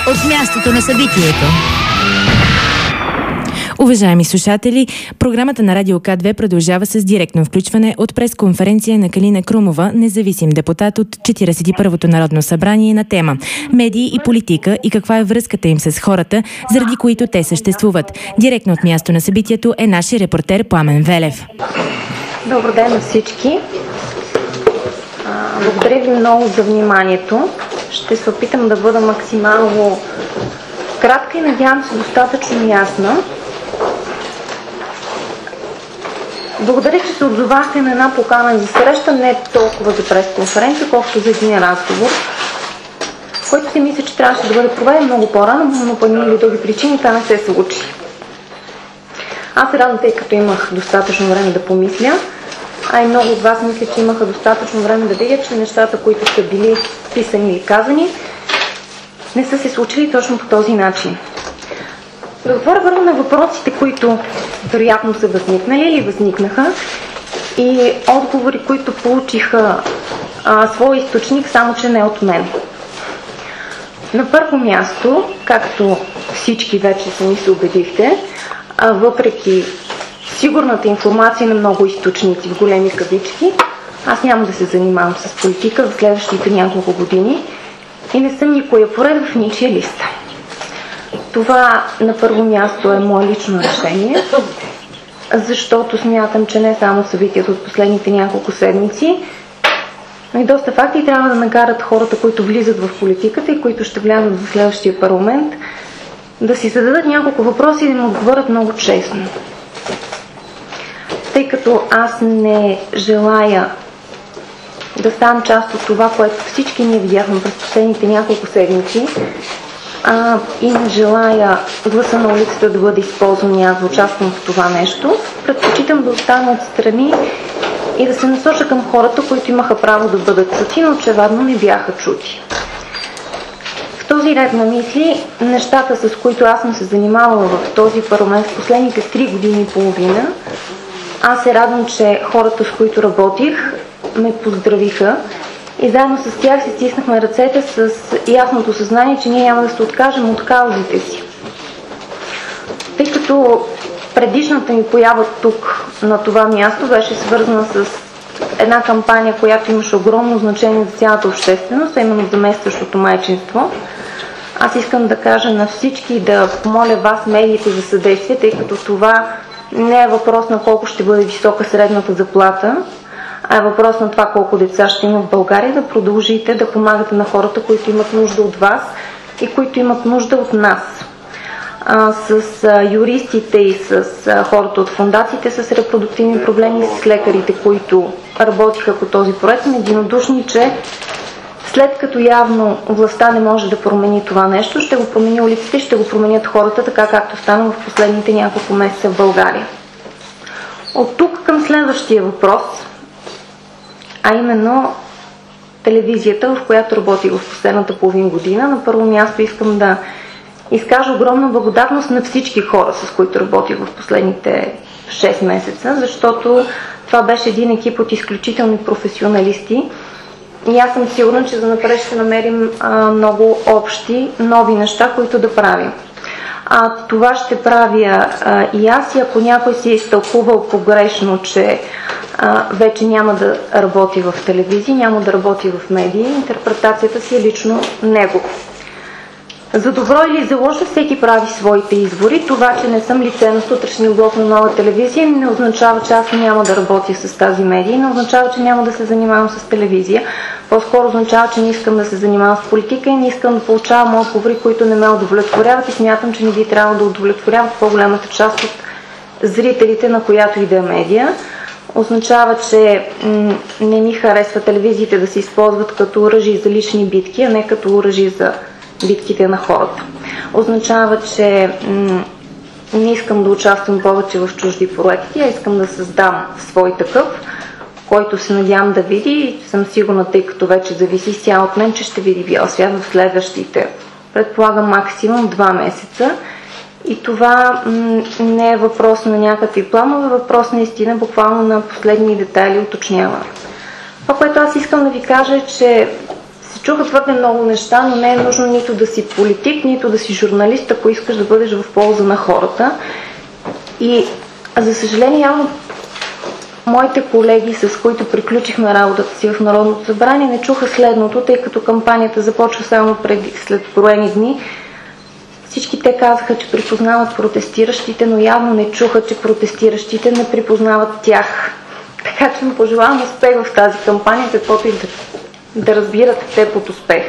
от мястото на събитието. Уважаеми слушатели, програмата на Радио К2 продължава с директно включване от пресконференция на Калина Крумова, независим депутат от 41-то Народно събрание, на тема медии и политика и каква е връзката им с хората, заради които те съществуват. Директно от място на събитието е нашия репортер Пламен Велев. Добър ден на всички. Благодаря ви много за вниманието. Ще се опитам да бъда максимално кратка и надявам се достатъчно ясна. Благодаря, че се отзовахте на една покана за среща, не толкова за пресконференция, колкото за един разговор, който си мисля, че трябваше да бъде проведен много по-рано, но по едни или други причини това не се случи. Аз се радвам, тъй като имах достатъчно време да помисля, а и много от вас мисля, че имаха достатъчно време да видят, че нещата, които са били писани или казани, не са се случили точно по този начин. Да отворя първо на въпросите, които вероятно са възникнали или възникнаха, и отговори, които получиха свой източник, само че не от мен. На първо място, както всички вече сами се убедихте, въпреки сигурната информация на много източници в големи кавички, аз няма да се занимавам с политика в следващите няколко години и не съм никоя поред в ничия листа. Това на първо място е мое лично решение, защото смятам, че не само събитието от последните няколко седмици, но и доста факти трябва да накарат хората, които влизат в политиката и които ще влязат в следващия парламент, да си зададат няколко въпроси и да им отговорят много честно. Тъй като аз не желая да ставам част от това, което всички ние видяхме през последните няколко седмици, и не желая гласа на улицата да бъде използван и аз да участвам в това нещо, предпочитам да остана отстрани и да се насоча към хората, които имаха право да бъдат чути, но очевидно не бяха чути. В този ред на мисли, нещата, с които аз съм се занимавала в този парламент в последните 3 години и половина, аз се радвам, че хората, с които работих, ме поздравиха и заедно с тях си стиснахме ръцете с ясното съзнание, че ние няма да се откажем от каузите си. Тъй като предишната ми поява тук на това място беше свързана с една кампания, която имаше огромно значение за цялата общественост, а именно заместващото майчинство, аз искам да кажа на всички да помоля вас, медиите, за съдействие, тъй като това не е въпрос на колко ще бъде висока средната заплата, а е въпрос на това колко деца ще има в България, да продължите да помагате на хората, които имат нужда от вас и които имат нужда от нас. С юристите и с хората от фондациите с репродуктивни проблеми, с лекарите, които работиха по този проект, сме единодушни, че след като явно властта не може да промени това нещо, ще го промени улиците, ще го променят хората, така както стана в последните няколко месеца в България. От тук към следващия въпрос, а именно телевизията, в която работих в последната половин година. На първо място искам да изкажа огромна благодарност на всички хора, с които работих в последните 6 месеца, защото това беше един екип от изключителни професионалисти и аз съм сигурна, че занапред ще намерим много общи, нови неща, които да правим. Това ще правя и аз, и ако някой си е изтълкувал погрешно, че вече няма да работи в телевизия, няма да работи в медии, интерпретацията си е лично него. За добро или за лошо всеки прави своите избори. Това, че не съм лице на сутрешния блок на Нова телевизия, не означава, че аз няма да работя с тази медия, не означава, че няма да се занимавам с телевизия. По-скоро означава, че не искам да се занимавам с политика и не искам да получавам отговори, които не ме удовлетворяват и смятам, че не би трябвало да удовлетворяват по-голямата част от зрителите на която и да е медия. Означава, че не ми харесва телевизиите да се използват като оръжие за лични битки, а не като оръжие за битките на хората. Означава, че не искам да участвам повече в чужди проекти, а искам да създам свой такъв, който се надявам да види и съм сигурна, тъй като вече зависи изцяло от мен, че ще види бял свят в следващите, предполагам, максимум 2 месеца. И това не е въпрос на някакви планове, въпрос наистина буквално на последни детайли уточняване. Това, което аз искам да ви кажа е, че се чуха твърде много неща, но не е нужно нито да си политик, нито да си журналист, ако искаш да бъдеш в полза на хората. И за съжаление, явно моите колеги, с които приключихме работата си в Народното събрание, не чуха следното, тъй като кампанията започва само след броени дни. Всички те казаха, че припознават протестиращите, но явно не чуха, че протестиращите не припознават тях. Така че му пожелавам успех в тази кампания, каквото и да разбират те под успех.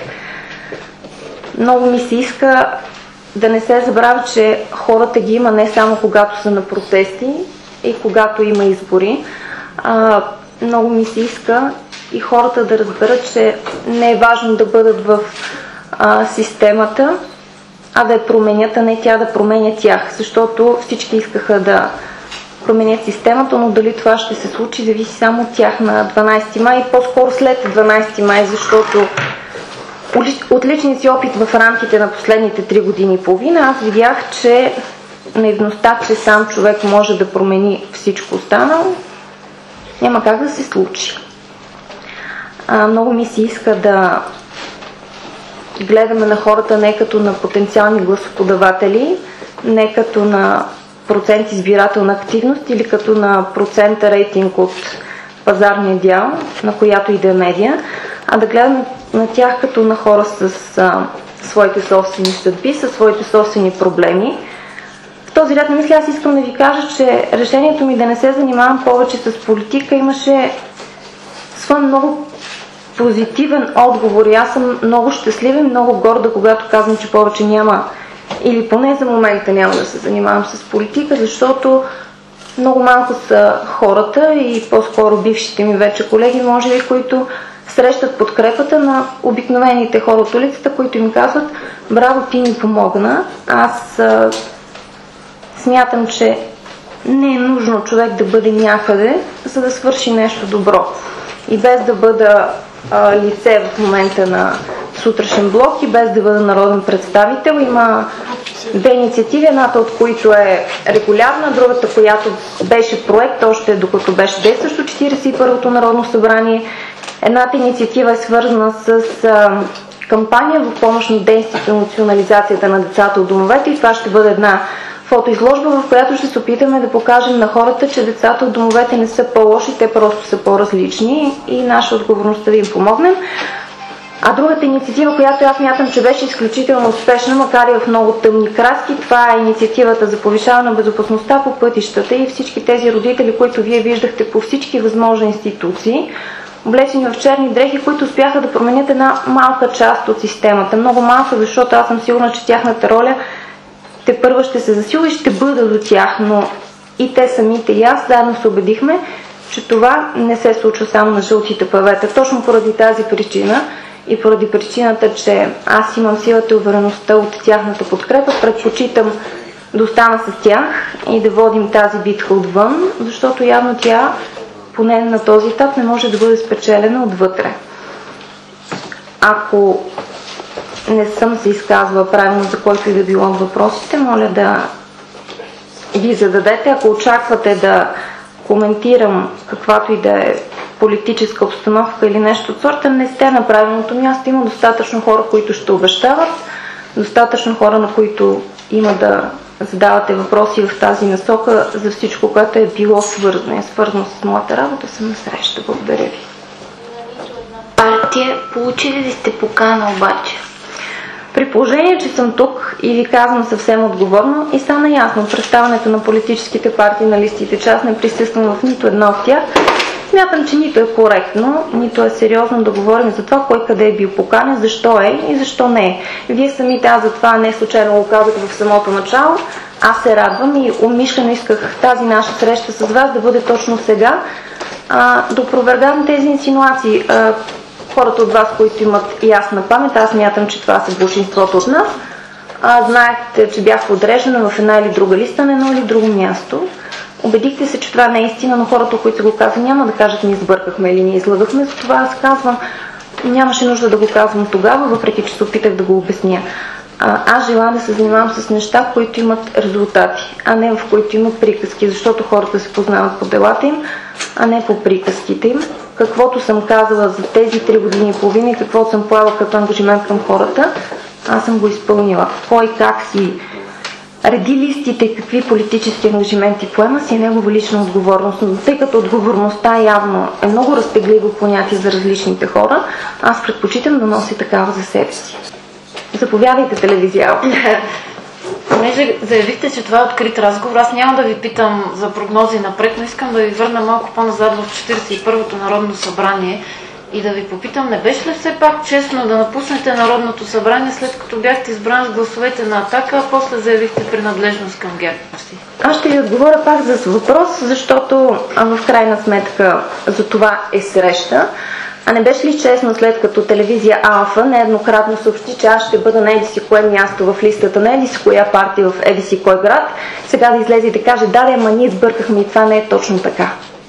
Много ми се иска да не се забравя, че хората ги има не само когато са на протести и когато има избори. Много ми се иска и хората да разберат, че не е важно да бъдат в системата, а да я променят, а не тя да променя тях. Защото всички искаха да променят системата, но дали това ще се случи, зависи само от тях на 12 май и по-скоро след 12 май, защото от личния си опит в рамките на последните 3 години и половина аз видях, че наивността, че сам човек може да промени всичко останало, няма как да се случи. Много ми се иска да гледаме на хората не като на потенциални гласоподаватели, не като на процент избирателна активност или като на процента рейтинг от пазарния дял, на която и да е медия, а да гледаме на тях като на хора с своите собствени съдби, със своите собствени проблеми. В този ряд на мисля аз искам да ви кажа, че решението ми да не се занимавам повече с политика имаше свой много позитивен отговор и аз съм много щастлива и много горда, когато казвам, че повече няма или поне за момента няма да се занимавам с политика, защото много малко са хората и по-скоро бившите ми вече колеги, може би, които срещат подкрепата на обикновените хора от улицата, които им казват: браво, ти ми помогна. Аз смятам, че не е нужно човек да бъде някъде, за да свърши нещо добро. И без да бъда лице в момента на сутрешен блок и без да бъда народен представител, има две инициативи, едната от които е регулярна, другата, която беше проект още докато беше действащо 41-то Народно събрание. Едната инициатива е свързана с кампания в помощ на деинституционализацията на децата от домовете и това ще бъде една фотоизложба, в която ще се опитаме да покажем на хората, че децата от домовете не са по-лоши, те просто са по-различни и наша отговорност да им помогнем. А другата инициатива, която аз мятам, че беше изключително успешна, макар и в много тъмни краски, това е инициативата за повишаване на безопасността по пътищата и всички тези родители, които вие виждахте по всички възможни институции, облечени в черни дрехи, които успяха да променят една малка част от системата. Много малка, защото аз съм сигурна, че тяхната роля тепърва ще се засилва и ще бъда до тях, но и те самите и аз заедно се убедихме, че това не се случва само на жълтите павета. Точно поради тази причина и поради причината, че аз имам силата и увереността от тяхната подкрепа, предпочитам да остана с тях и да водим тази битка отвън, защото явно тя, поне на този етап, не може да бъде спечелена отвътре. Ако не съм се изказвала правилно за който и да било въпросите, моля да ги зададете. Ако очаквате да коментирам каквато и да е политическа обстановка или нещо от сорта, не сте на правилното място. Има достатъчно хора, които ще обещават, достатъчно хора, на които има да задавате въпроси в тази насока за всичко, което е било свързано. Свързано с моята работа, съм насреща. Благодаря ви. Партия, получили ли сте покана обаче? При положение, че съм тук и ви казвам съвсем отговорно и стана ясно представянето на политическите партии на листите, че аз не присъствам в нито една от тях, смятам, че нито е коректно, нито е сериозно да говорим за това, кой къде е бил поканен, защо е и защо не е. Вие самите, аз за това не случайно го казах в самото начало, аз се радвам и умишлено исках тази наша среща с вас да бъде точно сега, да опровергам тези инсинуации. Хората от вас, които имат ясна памет, аз мятам, че това са большинството от нас. Знаете, че бях подреждана в една или друга листа на едно или друго място. Убедихте се, че това не е истина, но хората, които го казват, няма да кажат ние сбъркахме или ние излагахме. Затова аз казвам, нямаше нужда да го казвам тогава, въпреки че се опитах да го обясня. Аз желая да се занимавам с неща, в които имат резултати, а не в които имат приказки, защото хората се познават по делата им, а не по приказките им. каквото съм казала за тези 3 години и половина и каквото съм поела като ангажимент към хората, аз съм го изпълнила. Кой как си реди листите и какви политически ангажименти поема, си е негова лична отговорност. Но тъй като отговорността явно е много разтегливо понятие за различните хора, аз предпочитам да нося такава за себе си. Заповядайте, телевизия. Понеже заявихте, че това е открит разговор, аз няма да ви питам за прогнози напред, но искам да ви върна малко по-назад в 41-то Народно събрание и да ви попитам, не беше ли все пак честно да напуснете Народното събрание, след като бяхте избран с гласовете на Атака, а после заявихте принадлежност към ГЕРБ? Аз ще ви отговоря пак за въпрос, защото в крайна сметка за това е среща. А не беше ли честно, след като телевизия Алфа нееднократно съобщи, че аз ще бъда на еди си кое място в листата на еди си коя партия в еди си кой град, сега да излезе и да каже, да, ама ние сбъркахме и това не е точно така.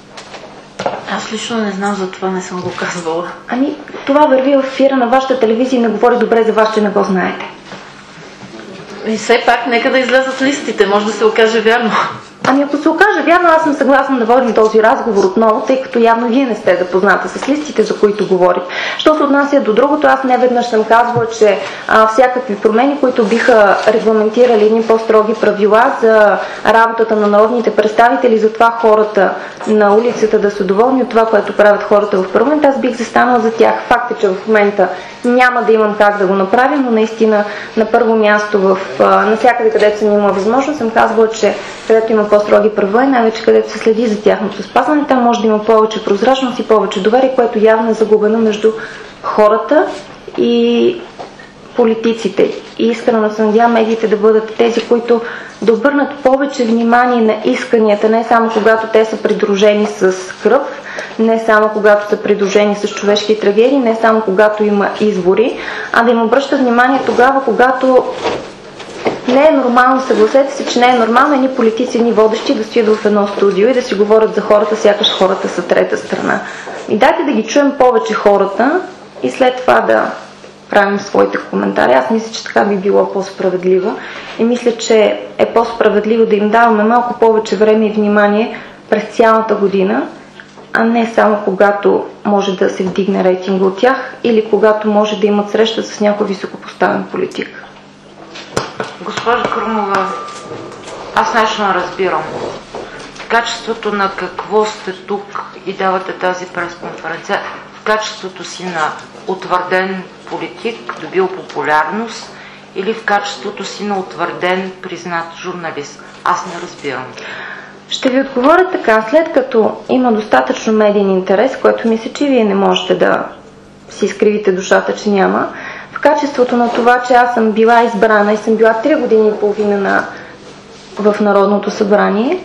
Аз лично не знам, за това не съм го казвала. Ами, това върви в ефира на вашата телевизия и не говори добре за вас, че не го знаете. И все пак, нека да излязат листите, може да се окаже вярно. Ами ако се окаже вярно, аз съм съгласна да водим този разговор отново, тъй като явно вие не сте запозната с листите, за които говорите. Що се отнася до другото, аз неведнъж съм казвала, че всякакви промени, които биха регламентирали едни по-строги правила за работата на народните представители, за това хората на улицата да са доволни от това, което правят хората в парламент, аз бих застанала за тях. Факт е, че в момента няма да имам как да го направя, но наистина на първо място навсякъде, където съм имала възможност, съм казвала, че където има по-строги правила и най-вече където се следи за тяхното спазване, там може да има повече прозрачност и повече доверие, което явно е загубено между хората и политиците. И искрено се надявам медиите да бъдат тези, които да обърнат повече внимание на исканията, не само когато те са придружени с кръв, не само когато са придружени с човешки трагедии, не само когато има избори, а да им обръщат внимание тогава, когато не е нормално, съгласете се, че не е нормално едни политици, едни водещи да стоят в едно студио и да си говорят за хората, сякаш хората са трета страна. И дайте да ги чуем повече хората и след това да правим своите коментари. Аз мисля, че така би било по-справедливо и мисля, че е по-справедливо да им даваме малко повече време и внимание през цялата година, а не само когато може да се вдигне рейтинга от тях или когато може да имат среща с някой високопоставен политик. Госпожа Крумова, аз нещо не разбирам. В качеството на какво сте тук и давате тази пресконференция? В качеството си на утвърден политик, добил популярност, или в качеството си на утвърден, признат журналист? Аз не разбирам. Ще ви отговоря така. След като има достатъчно медиен интерес, който мисля, че вие не можете да си изкривите душата, че няма, в качеството на това, че аз съм била избрана и съм била 3 години и половина в Народното събрание,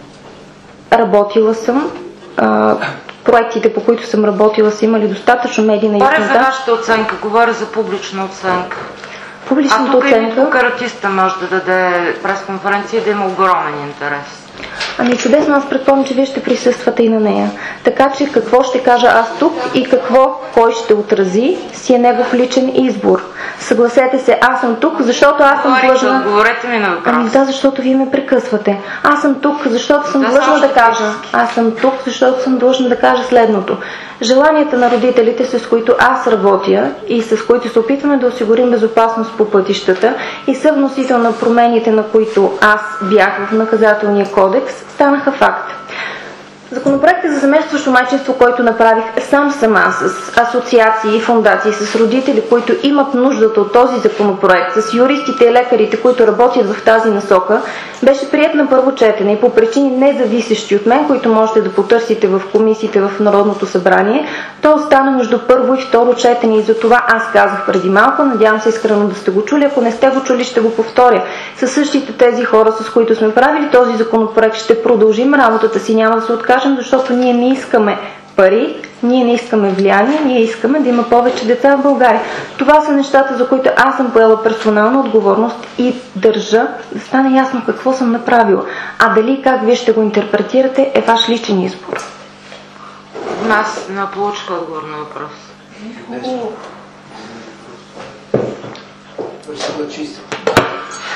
работила съм, проектите, по които съм работила, са имали достатъчно медийна яснота. Говоря за вашата оценка, говоря за публична оценка. Публичната оценка... А тук и каратиста може да даде пресконференция и да има огромен интерес. Ами чудесно, аз предполагам, че вие ще присъствате и на нея. Така че какво ще кажа аз тук и какво кой ще отрази, си е негов личен избор. Съгласете се, аз съм тук, защото аз съм длъжна... Отговорете ми на въпроса. Ами да, защото вие ме прекъсвате. Аз съм тук, защото съм длъжна да кажа. Аз съм тук, защото съм длъжна да кажа следното. Желанията на родителите, с които аз работя и с които се опитваме да осигурим безопасност по пътищата и съвносител на промените, на които аз бях в наказателния кодекс, станаха факт. Законопроектът за заместващо майчинство, който направих сама с асоциации и фондации, с родители, които имат нуждата от този законопроект, с юристите и лекарите, които работят в тази насока, беше приет на първо четене и по причини независещи от мен, които можете да потърсите в комисиите в Народното събрание, то остана между първо и второ четене и за това аз казах преди малко, надявам се искрено да сте го чули, ако не сте го чули, ще го повторя. Със същите тези хора, с които сме правили този законопроект, ще продължим работата си, няма да се откажем, защото ние не искаме пари, ние не искаме влияние, ние искаме да има повече деца в България. Това са нещата, за които аз съм поела персонална отговорност и държа да стане ясно какво съм направила. А дали и как вие ще го интерпретирате е ваш личен избор. Аз не получих отговор на въпрос.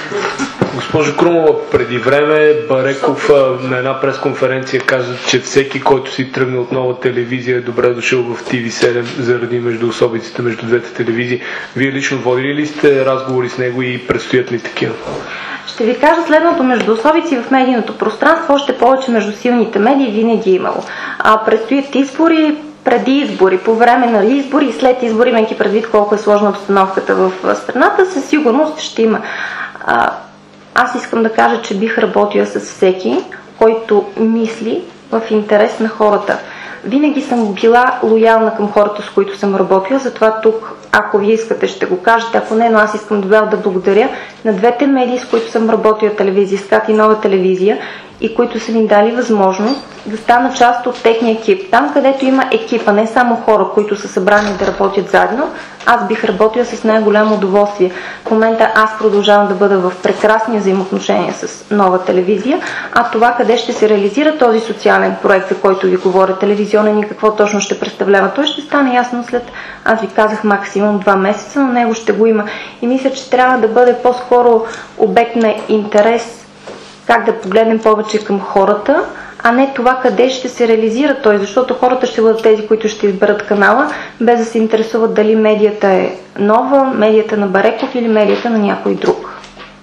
Госпожо Крумова, преди време Бареков на една пресконференция каза, че всеки, който си тръгне от Нова телевизия, е добре дошъл в TV7 заради междуособиците между двете телевизии. Вие лично водили ли сте разговори с него и предстоят ли такива? Ще ви кажа следното: междуособици в медийното пространство, още повече между силните медии, винаги е имало. Предстоят избори, преди избори, по време на избори и след избори, имайки предвид колко е сложна обстановката в страната, със сигурност ще има. Аз искам да кажа, че бих работила с всеки, който мисли в интерес на хората. Винаги съм била лоялна към хората, с които съм работила, затова тук, ако вие искате, ще го кажете, ако не, но аз искам да благодаря на двете медии, с които съм работила, телевизия СКАТ и Нова телевизия, и които са ми дали възможност да стана част от техния екип. Там, където има екипа, не само хора, които са събрани да работят заедно, аз бих работила с най-голямо удоволствие. В момента аз продължавам да бъда в прекрасни взаимоотношения с Нова телевизия, а това къде ще се реализира този социален проект, за който ви говоря, телевизионен, и какво точно ще представлява, той ще стане ясно след, аз ви казах, максимум 2 месеца, но него ще го има. И мисля, че трябва да бъде по-скоро обект на интерес, как да погледнем повече към хората, а не това къде ще се реализира той, защото хората ще бъдат тези, които ще изберат канала, без да се интересуват дали медията е Нова, медията на Бареков или медията на някой друг.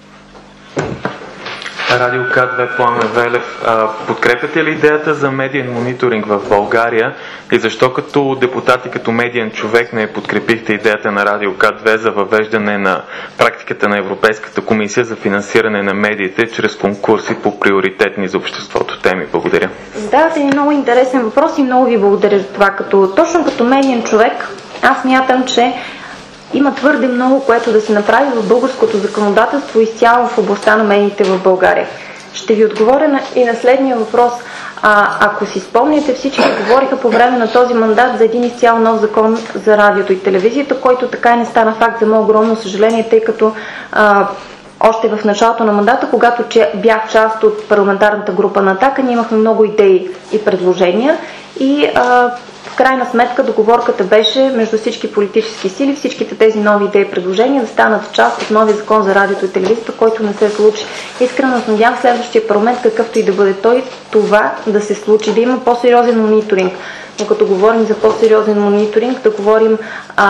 Радио К2, Пламен Велев. Подкрепяте ли идеята за медиен мониторинг в България и защо като депутат и като медиен човек не подкрепихте идеята на Радио К2 за въвеждане на практиката на Европейската комисия за финансиране на медиите чрез конкурси по приоритетни за обществото теми? Благодаря. Задавате ми много интересен въпрос и много ви благодаря за това. Точно като медиен човек, аз мятам, че има твърде много, което да се направи в българското законодателство изцяло в областта на медиите в България. Ще ви отговоря и на следния въпрос. Ако си спомняте, всички говориха по време на този мандат за един изцяло нов закон за радиото и телевизията, който така и не стана факт, за мое огромно съжаление, тъй като още в началото на мандата, когато бях част от парламентарната група на Атака, ние имахме много идеи и предложения и в крайна сметка договорката беше между всички политически сили, всичките тези нови идеи и предложения да станат част от новия закон за радиото и телевизията, който не се случи. Искрено се надявам в следващия парламент, какъвто и да бъде той, това да се случи, да има по-сериозен мониторинг. Но като говорим за по-сериозен мониторинг, да говорим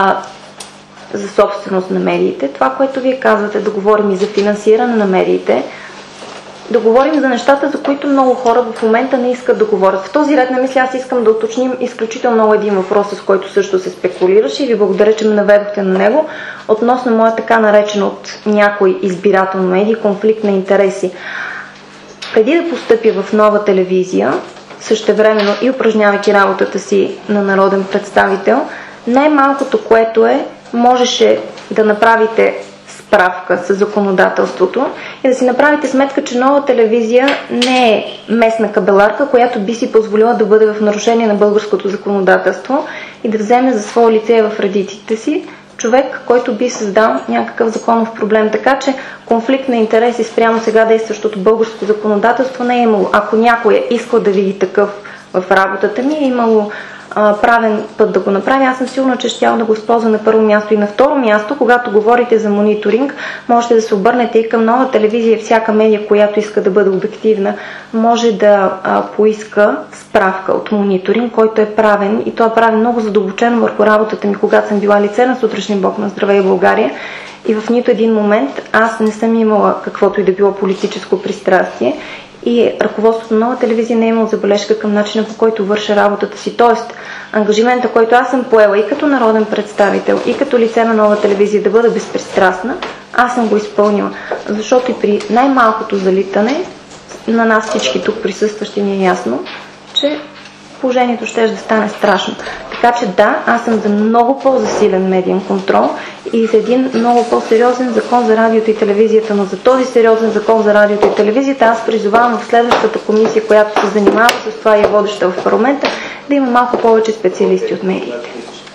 за собственост на медиите, това, което вие казвате, да говорим и за финансиране на медиите, да говорим за нещата, за които много хора в момента не искат да говорят. В този ред на мисля аз искам да уточним изключително много един въпрос, с който също се спекулираше и ви благодаря, че ме наведохте на него, относно моя така наречен от някой избирател на медии конфликт на интереси. Преди да постъпя в Нова телевизия, същевременно и упражнявайки работата си на народен представител, най-малкото, което можеше да направите справка с законодателството и да си направите сметка, че Нова телевизия не е местна кабеларка, която би си позволила да бъде в нарушение на българското законодателство и да вземе за свое лице в редиците си човек, който би създал някакъв законов проблем. Така че конфликт на интереси спрямо сега действащото българско законодателство не е имало. Ако някой е искал да види такъв в работата ми, е имало правен път да го направи. Аз съм сигурна, че ще да го използва на първо място. И на второ място, когато говорите за мониторинг, можете да се обърнете и към Нова телевизия. Всяка медия, която иска да бъде обективна, може да поиска справка от мониторинг, който е правен, и той е правен много задълбочено върху работата ми, когато съм била лице на Сутрешния блок на Здравей България. И в нито един момент аз не съм имала каквото и да било политическо пристрастие. И ръководството на Нова телевизия не е имало забележка към начина, по който върша работата си. Тоест, ангажимента, който аз съм поела и като народен представител, и като лице на Нова телевизия да бъда безпристрастна, аз съм го изпълнила. Защото и при най-малкото залитане на нас всички тук присъстващи ни е ясно, че положението ще да стане страшно. Така че да, аз съм за много по-засилен медиен контрол и за един много по-сериозен закон за радиото и телевизията, но за този сериозен закон за радиото и телевизията аз призовавам в следващата комисия, която се занимава с това и е водеща в парламента, да има малко повече специалисти от медиите.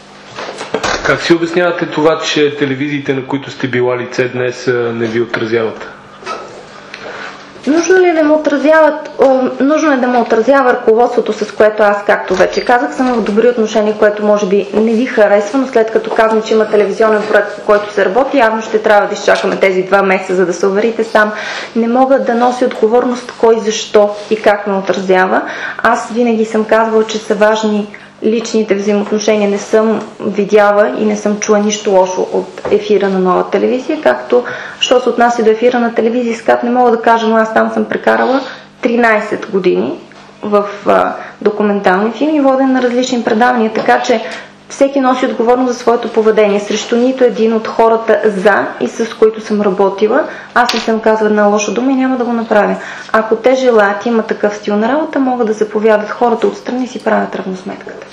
Как си обяснявате това, че телевизиите, на които сте била лице днес, не ви отразяват? Нужно е да ме отразява ръководството, с което аз, както вече казах, съм в добри отношения, което може би не ви харесва, но след като казвам, че има телевизионен проект, по който се работи, явно ще трябва да изчакаме тези 2 месеца, за да се уверите сам. Не мога да нося отговорност кой, защо и как ме отразява. Аз винаги съм казвала, че са важни личните взаимоотношения. Не съм видяла и не съм чула нищо лошо от ефира на Нова телевизия, както, що се отнася до ефира на телевизия СКАТ, не мога да кажа, но аз там съм прекарала 13 години в документални филми, воден на различни предавания, така че всеки носи отговорност за своето поведение. Срещу нито един от хората за и с които съм работила, аз не съм казала една лоша дума и няма да го направя. Ако те желаят, има такъв стил на работа, могат да заповядат хората отстрани и си правят равносметката.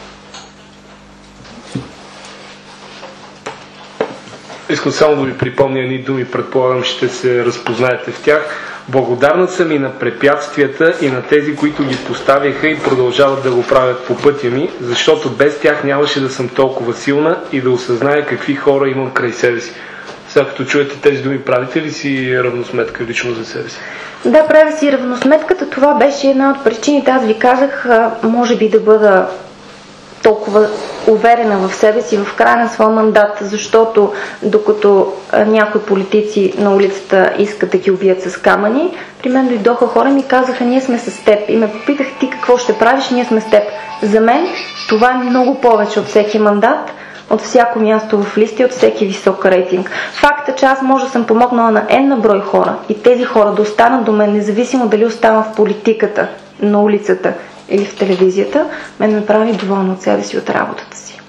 Искам само да ви припомня едни думи, предполагам ще се разпознаете в тях. Благодарна съм и на препятствията и на тези, които ги поставяха и продължават да го правят по пътя ми, защото без тях нямаше да съм толкова силна и да осъзная какви хора имам край себе си. Сега като чуете тези думи, правите ли си равносметка лично за себе си? Да, правя си равносметката. Това беше една от причините. Аз ви казах, може би да бъда толкова уверена в себе си в края на своя мандат, защото докато някои политици на улицата искат да ги убият с камъни, при мен дойдоха хора и ми казаха, ние сме с теб. И ме попитах, ти какво ще правиш, ние сме с теб. За мен това е много повече от всеки мандат, от всяко място в листи, от всеки висок рейтинг. Факта, че аз може да съм помогнала на N на брой хора и тези хора да останат до мен, независимо дали оставам в политиката, на улицата или в телевизията, мен ме прави доволна от себе си, от работата си.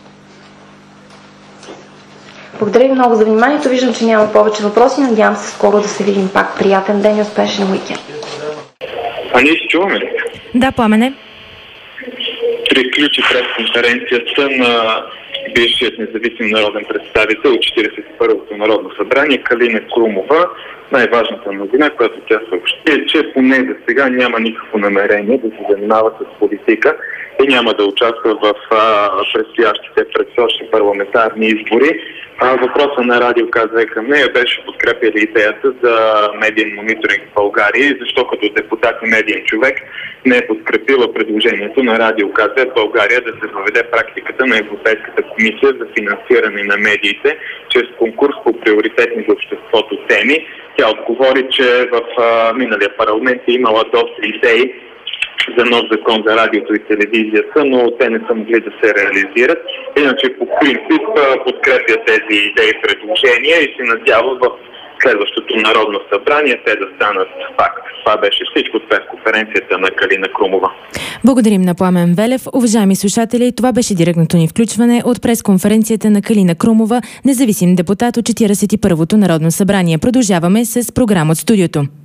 Благодаря ви много за вниманието. Виждам, че няма повече въпроси. Надявам се скоро да се видим пак. Приятен ден и успешен уикенд. А ние се чуваме ли? Да, Пламене. Приключи пресконференцията на бившият независим народен представител от 41-то Народно събрание Калина Крумова. Най-важната новина, която тя съобщи, е, че поне за сега няма никакво намерение да се занимава с политика и няма да участва в предстоящите предсрочни парламентарни избори. Въпросът на Радио КЗ към нея беше подкрепили идеята за медиен мониторинг в България и защо като депутат и медиен човек не е подкрепила предложението на Радио КЗ в България да се въведе практиката на Европейската комисия за финансиране на медиите чрез конкурс по приоритетни за обществото теми. Тя отговори, че в миналия парламент е имала доста идеи за нов закон за радиото и телевизията, но те не са могли да се реализират. Иначе по принцип подкрепя тези идеи и предложения и се надява в следващото Народно събрание те да станат факт. Това беше всичко от пресконференцията на Калина Крумова. Благодарим на Пламен Велев. Уважаеми слушатели, това беше директното ни включване от пресконференцията на Калина Крумова, независим депутат от 41-то Народно събрание. Продължаваме с програма от студиото.